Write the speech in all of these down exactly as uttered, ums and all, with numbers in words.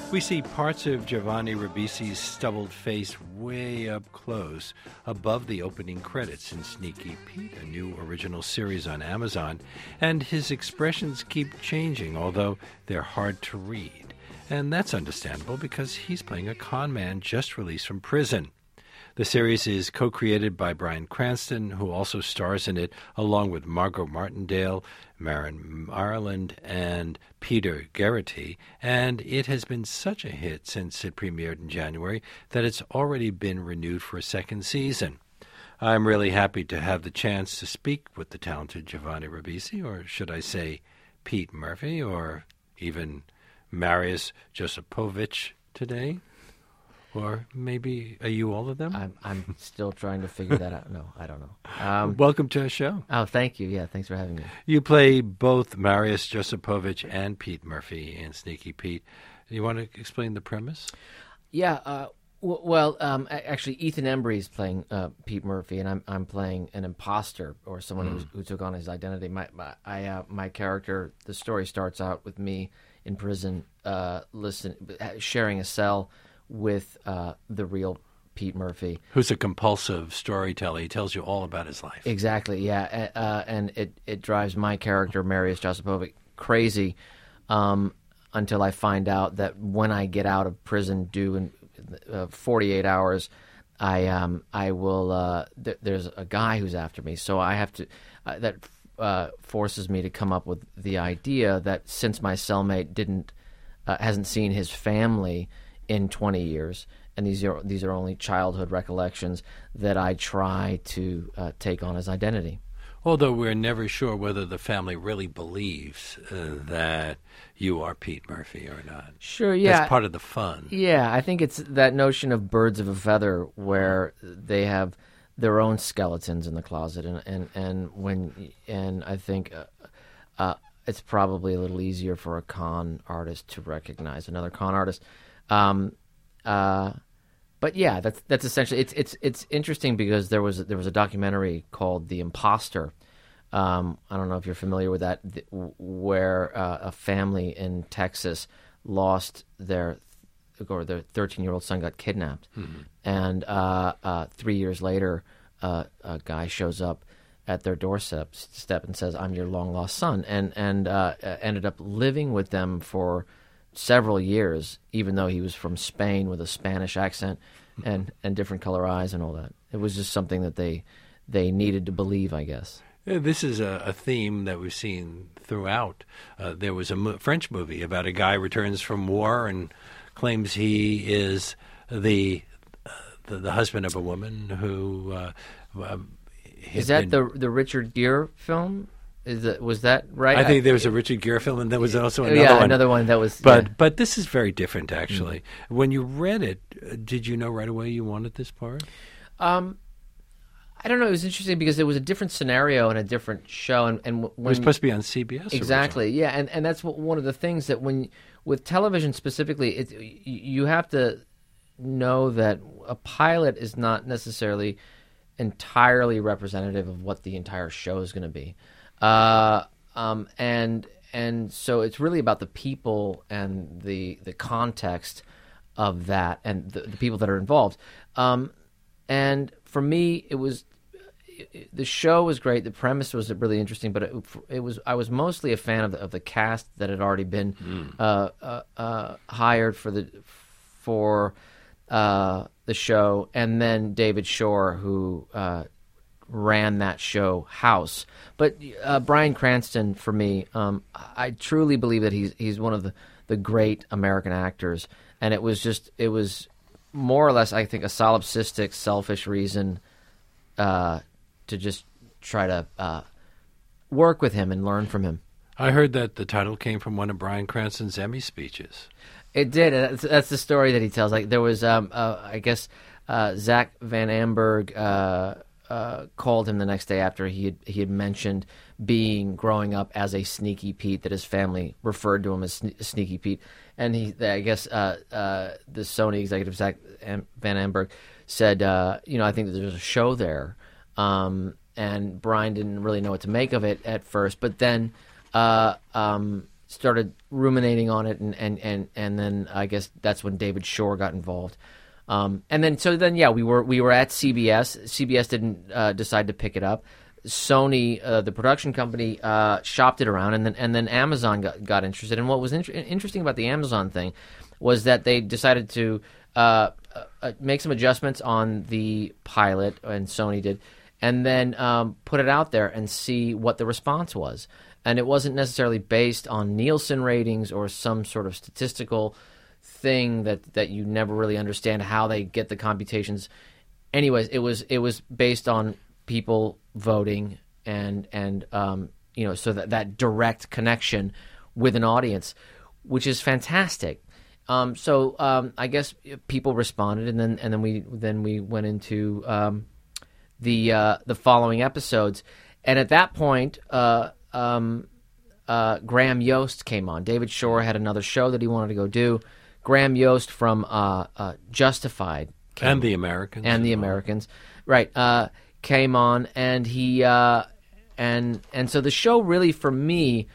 We see parts of Giovanni Ribisi's stubbled face way up close above the opening credits in Sneaky Pete, a new original series on Amazon, and his expressions keep changing, although they're hard to read. And that's understandable because he's playing a con man just released from prison. The series is co-created by Bryan Cranston, who also stars in it, along with Margot Martindale, Marin Ireland, and Peter Geraghty, and it has been such a hit since it premiered in January that it's already been renewed for a second season. I'm really happy to have the chance to speak with the talented Giovanni Ribisi, or should I say Pete Murphy, or even Marius Josipovich today. Or maybe, are you all of them? I'm I'm still trying to figure that out. No, I don't know. Um, Welcome to our show. Oh, thank you. Yeah, thanks for having me. You play both Marius Josipovich and Pete Murphy in Sneaky Pete. You want to explain the premise? Yeah, uh, w- well, um, a- actually, Ethan Embry is playing uh, Pete Murphy, and I'm I'm playing an imposter, or someone Mm. who's, who took on his identity. My my I, uh, my character, the story starts out with me in prison, uh, listen, sharing a cell with uh, the real Pete Murphy. Who's a compulsive storyteller. He tells you all about his life. Exactly, yeah. Uh, and it, it drives my character, Marius Josipovich, crazy um, until I find out that when I get out of prison due in uh, forty-eight hours, I um, I will, uh, th- there's a guy who's after me. So I have to, uh, that uh, forces me to come up with the idea that since my cellmate didn't, uh, hasn't seen his family in twenty years, and these are these are only childhood recollections, that I try to uh, take on his identity. Although we're never sure whether the family really believes uh, that you are Pete Murphy or not. Sure, yeah. That's part of the fun. Yeah, I think it's that notion of birds of a feather, where they have their own skeletons in the closet, and and, and when and I think uh, uh, it's probably a little easier for a con artist to recognize another con artist. Um, uh, but yeah, that's that's essentially it's it's it's interesting because there was there was a documentary called The Imposter. Um, I don't know if you're familiar with that, th- where uh, a family in Texas lost their or their thirteen-year-old son got kidnapped, mm-hmm. and uh, uh, three years later, uh, a guy shows up at their doorstep step and says, "I'm your long-lost son," and and uh, ended up living with them for several years, even though he was from Spain with a Spanish accent and, and different color eyes and all that. It was just something that they they needed to believe, I guess. Yeah, this is a, a theme that we've seen throughout. Uh, there was a mo- French movie about a guy returns from war and claims he is the uh, the, the husband of a woman who uh, uh, is that been... the the Richard Gere film? Is that, was that right? I think there was a Richard Gere film, and there was also another yeah, one. another one that was. But yeah. but this is very different, actually. Mm-hmm. When you read it, uh, did you know right away you wanted this part? Um, I don't know. It was interesting because it was a different scenario and a different show, and, and when, it was supposed to be on C B S. Exactly. Originally. Yeah, and and that's what, one of the things that when with television specifically, it, you have to know that a pilot is not necessarily entirely representative of what the entire show is going to be. Uh, um, and and so it's really about the people and the the context of that and the, the people that are involved. Um, and for me, it was it, the show was great. The premise was really interesting, but it, it was I was mostly a fan of the, of the cast that had already been mm. uh, uh, uh, hired for the for uh, the show, and then David Shore, who Uh, ran that show House. But uh, Bryan Cranston, for me, um, I truly believe that he's he's one of the, the great American actors, and it was just it was more or less, I think, a solipsistic, selfish reason uh, to just try to uh, work with him and learn from him. I heard that the title came from one of Bryan Cranston's Emmy speeches. It did. That's, that's the story that he tells. Like there was, um, uh, I guess, uh, Zach Van Amberg Uh, Uh, called him the next day after he had he had mentioned being growing up as a Sneaky Pete, that his family referred to him as Sne- Sneaky Pete, and he I guess uh, uh, the Sony executive Zach Van Amberg said, uh, you know, I think that there's a show there, um, and Bryan didn't really know what to make of it at first, but then uh, um, started ruminating on it, and, and, and, and then I guess that's when David Shore got involved. Um, and then so then yeah, we were we were at C B S. C B S didn't uh, decide to pick it up. Sony, uh, the production company, uh, shopped it around, and then and then Amazon got, got interested. And what was inter- interesting about the Amazon thing was that they decided to uh, uh, make some adjustments on the pilot, and Sony did, and then um, put it out there and see what the response was. And it wasn't necessarily based on Nielsen ratings or some sort of statistical thing that, that you never really understand how they get the computations. Anyways, it was it was based on people voting and and um, you know, so that that direct connection with an audience, which is fantastic. Um, so um, I guess people responded, and then and then we then we went into um, the uh, the following episodes, and at that point, uh, um, uh, Graham Yost came on. David Shore had another show that he wanted to go do. Graham Yost from uh, uh, Justified came, and the Americans and the Americans, right? Uh, came on, and he uh, and and so the show really, for me,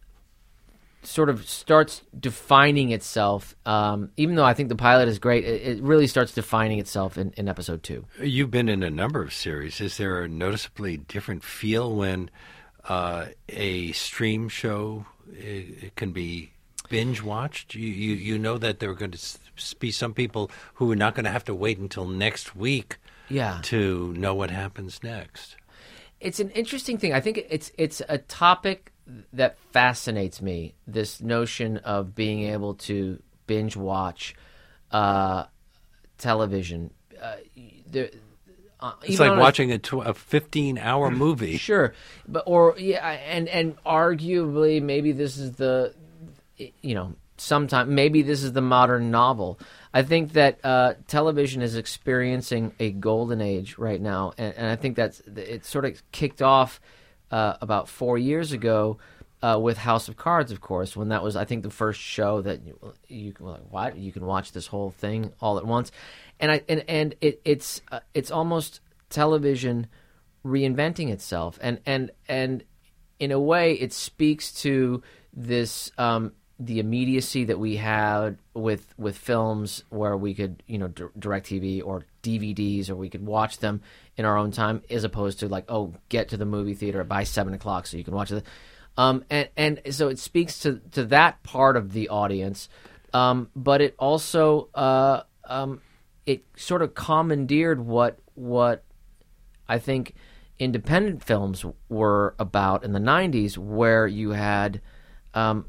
sort of starts defining itself. Um, even though I think the pilot is great, it, it really starts defining itself in, in episode two. You've been in a number of series. Is there a noticeably different feel when uh, a stream show it, it can be binge watched? You, you you know that there are going to be some people who are not going to have to wait until next week. Yeah. To know what happens next. It's an interesting thing. I think it's it's a topic that fascinates me, this notion of being able to binge watch uh, television. Uh, there, uh, it's like watching a, tw- a fifteen-hour movie. Sure. But or yeah, and and arguably maybe this is the you know, sometime maybe this is the modern novel. I think that uh, television is experiencing a golden age right now, and, and I think that's it. Sort of kicked off uh, about four years ago uh, with House of Cards, of course, when that was, I think, the first show that you, you can like, what you can watch this whole thing all at once, and I and and it, it's uh, it's almost television reinventing itself, and and and in a way, it speaks to this. Um, the immediacy that we had with with films where we could, you know, d- DirecTV or D V Ds, or we could watch them in our own time, as opposed to like, oh, get to the movie theater by seven o'clock so you can watch it. Um, and, and so it speaks to, to that part of the audience, um, but it also uh, um, it sort of commandeered what what I think independent films were about in the nineties, where you had um,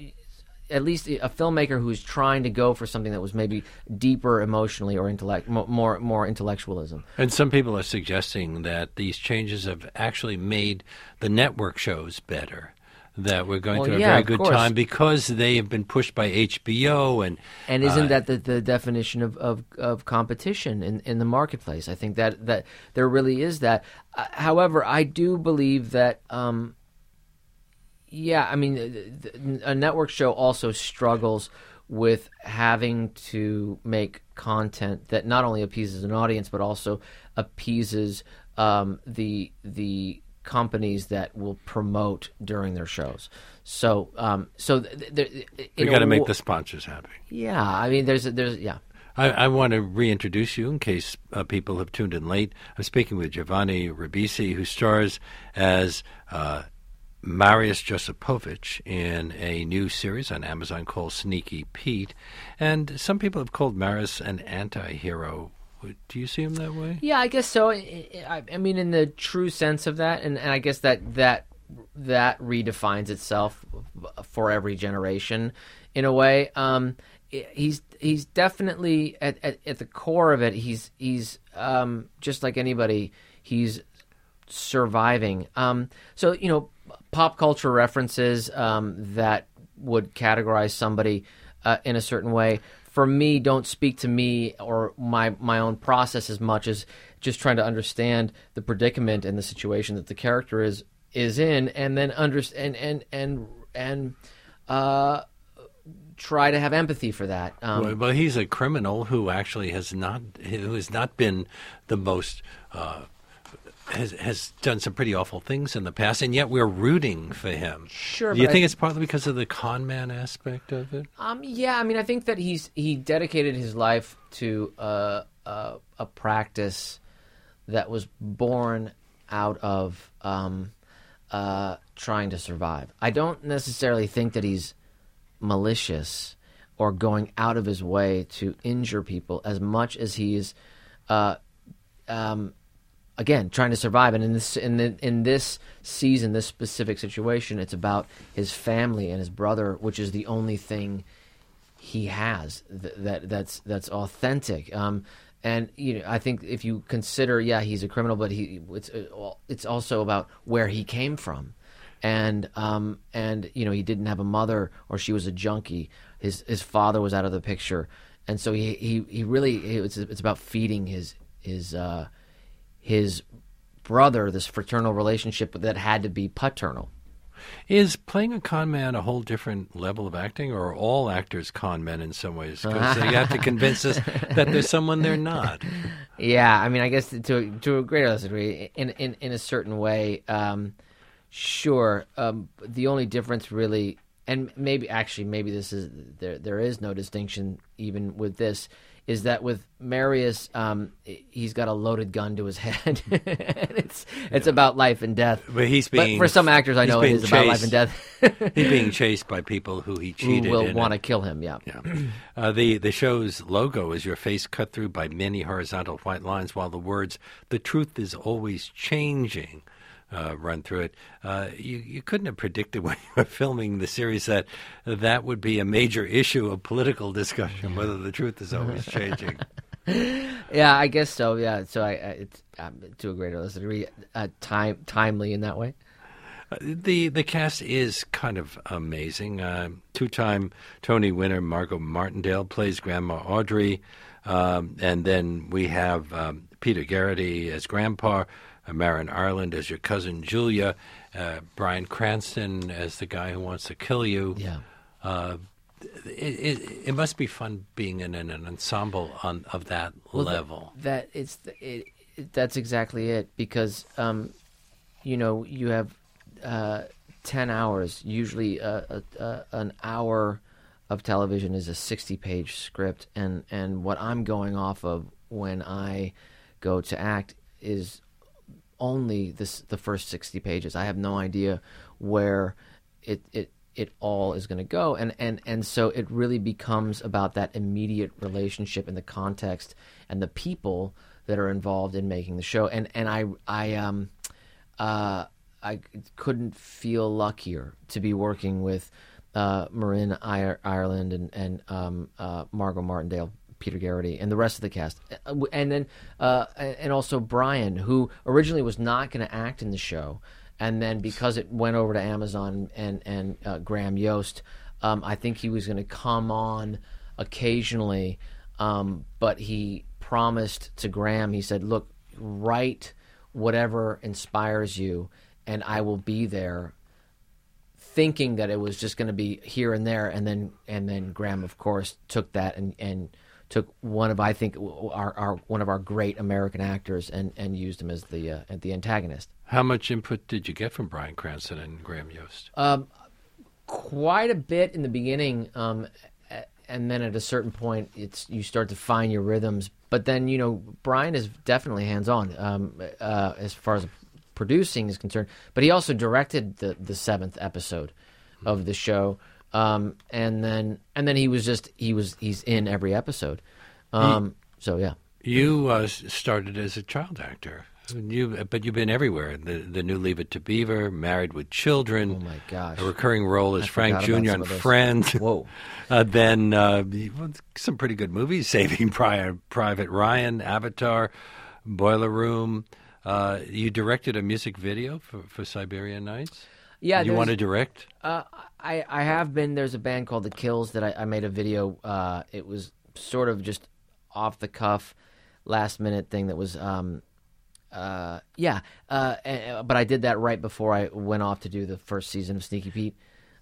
at least a filmmaker who's trying to go for something that was maybe deeper emotionally or intellect, more more intellectualism. And some people are suggesting that these changes have actually made the network shows better, that we're going well, through yeah, a very good course. time because they have been pushed by H B O. And and isn't uh, that the, the definition of, of, of competition in, in the marketplace? I think that, that there really is that. Uh, however, I do believe that... Um, Yeah, I mean, a network show also struggles with having to make content that not only appeases an audience but also appeases um, the the companies that will promote during their shows. So, um, so th- th- we got to make the sponsors happy. Yeah, I mean, there's there's yeah. I, I want to reintroduce you in case uh, people have tuned in late. I'm speaking with Giovanni Ribisi, who stars as. Uh, Marius Josipovich in a new series on Amazon called Sneaky Pete. And some people have called Marius an anti-hero. Do you see him that way? Yeah, I guess so. I, I mean, in the true sense of that, and, and I guess that, that that redefines itself for every generation in a way. Um, he's he's definitely, at, at, at the core of it, he's, he's um, just like anybody, he's surviving. Um, so, you know, pop culture references um, that would categorize somebody uh, in a certain way, for me, don't speak to me or my my own process as much as just trying to understand the predicament and the situation that the character is is in, and then understand and and and and uh, try to have empathy for that. Um, well, well, he's a criminal who actually has not who has not been the most. Uh, has has done some pretty awful things in the past, and yet we're rooting for him. Sure. Do you but think I, it's partly because of the con man aspect of it? Um, yeah, I mean, I think that he's he dedicated his life to uh, uh, a practice that was born out of um, uh, trying to survive. I don't necessarily think that he's malicious or going out of his way to injure people as much as he is, uh, um, again, trying to survive. And in this in the, in this season, this specific situation, it's about his family and his brother, which is the only thing he has th- that that's that's authentic. Um, and you know, I think if you consider, yeah, he's a criminal, but he it's it's also about where he came from. And um and you know, he didn't have a mother, or she was a junkie. His his father was out of the picture, and so he he, he really it's it's about feeding his his uh, his brother this fraternal relationship that had to be paternal. Is playing a con man a whole different level of acting, or are all actors con men in some ways? Because you have to convince us that there's someone they're not. Yeah, I mean, I guess to to, to a greater degree, in in in a certain way. Um, Sure. Um, the only difference really, and maybe actually maybe this is there. There is no distinction even with this. Is that with Marius, um, he's got a loaded gun to his head, and it's it's yeah. about life and death. But he's being but for some actors, I know it is chased. About life and death. He's being chased by people who he cheated. Who will want to kill him? Yeah. Yeah. Uh, the the show's logo is your face cut through by many horizontal white lines, while the words "the truth is always changing" Uh, run through it. Uh, you, you couldn't have predicted when you were filming the series that that would be a major issue of political discussion, whether the truth is always changing. Yeah, I guess so. Yeah, so I, I it's um, to a greater degree uh, time timely in that way. Uh, the the cast is kind of amazing. Uh, two-time Tony winner Margot Martindale plays Grandma Audrey, um, and then we have um, Peter Garrity as Grandpa. Marin Ireland as your cousin Julia, uh, Bryan Cranston as the guy who wants to kill you. Yeah, uh, it, it, it must be fun being in an, an ensemble on of that well, level. That, that it's it, it, that's exactly it, because um, you know, you have uh, ten hours. Usually, uh, a, a, an hour of television is a sixty-page script, and and what I'm going off of when I go to act is only this the first sixty pages. I have no idea where it it, it all is going to go, and, and and so it really becomes about that immediate relationship and the context and the people that are involved in making the show. And and I I um uh I couldn't feel luckier to be working with uh, Marin Ireland and and um, uh, Margot Martindale, Peter Garrity, and the rest of the cast, and then uh, and also Brian, who originally was not going to act in the show, and then because it went over to Amazon and and uh, Graham Yost, um, I think he was going to come on occasionally, um, but he promised to Graham. He said, "Look, write whatever inspires you, and I will be there." Thinking that it was just going to be here and there, and then and then Graham, of course, took that and and. took one of I think our, our one of our great American actors and, and used him as the uh, the antagonist. How much input did you get from Bryan Cranston and Graham Yost? Um, quite a bit in the beginning, um, and then at a certain point, it's you start to find your rhythms. But then you know Bryan is definitely hands on um, uh, as far as producing is concerned. But he also directed the the seventh episode of the show. Um, and then, and then he was just, he was, he's in every episode. Um, he, so yeah. You, uh, started as a child actor. You, but you've been everywhere. The, the new Leave It to Beaver, Married with Children. Oh my gosh. A recurring role as I Frank Junior on Friends. Whoa. uh, then, uh, some pretty good movies, Saving Private Ryan, Avatar, Boiler Room. Uh, you directed a music video for, for Siberian Nights. Yeah, you want to direct? Uh, I I have been. There's a band called The Kills that I, I made a video. Uh, it was sort of just off the cuff, last minute thing that was. Um, uh, yeah, uh, and, but I did that right before I went off to do the first season of Sneaky Pete.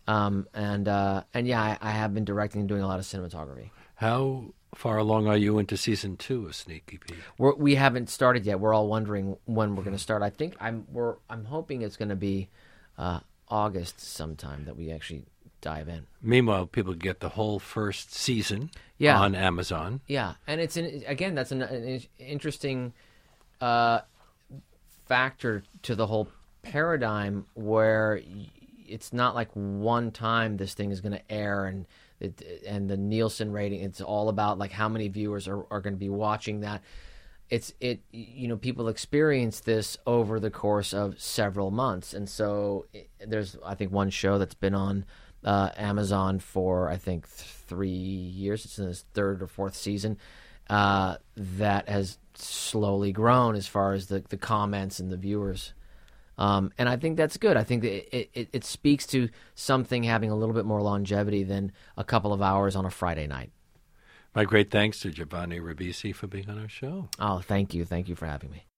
Um, and uh, and yeah, I, I have been directing and doing a lot of cinematography. How far along are you into season two of Sneaky Pete? We're, we haven't started yet. We're all wondering when we're going to start. I think I'm we're I'm hoping it's going to be uh, August sometime that we actually dive in. Meanwhile, people get the whole first season Yeah. on Amazon. Yeah, and it's an, again that's an, an interesting uh, factor to the whole paradigm where it's not like one time this thing is going to air and it, and the Nielsen rating. It's all about like how many viewers are, are going to be watching that. It's it you know people experience this over the course of several months, and so it, there's I think one show that's been on uh, Amazon for I think th- three years. It's in its third or fourth season. Uh, that has slowly grown as far as the, the comments and the viewers. Um, and I think that's good. I think that it, it, it speaks to something having a little bit more longevity than a couple of hours on a Friday night. My great thanks to Giovanni Ribisi for being on our show. Oh, thank you. Thank you for having me.